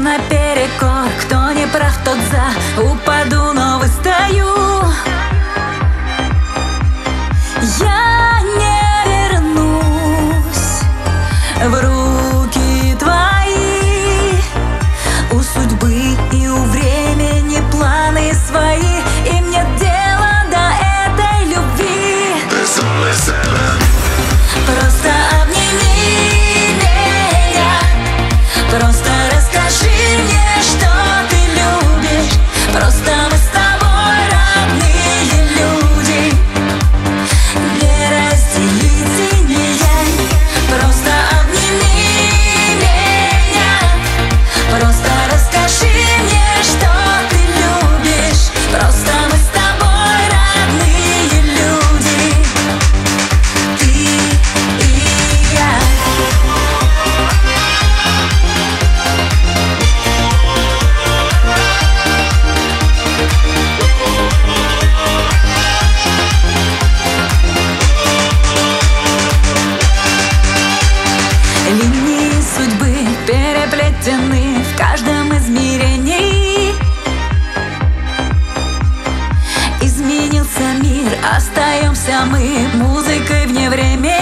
наперекор. Кто не прав, тот за. Упаду, но выстою. Я не вернусь в руки твои. У судьбы и у времени планы свои, им нет дела до этой любви. Просто обними меня, просто расскажи мне, что ты любишь. Просто мы с тобой родные люди, не разделить и не я. Просто обними меня, просто расскажи мне, что ты любишь. Просто мы с тобой родные люди, ты и я. Линии судьбы переплетены в каждом измерении. Изменился мир, остаемся мы музыкой вне времени.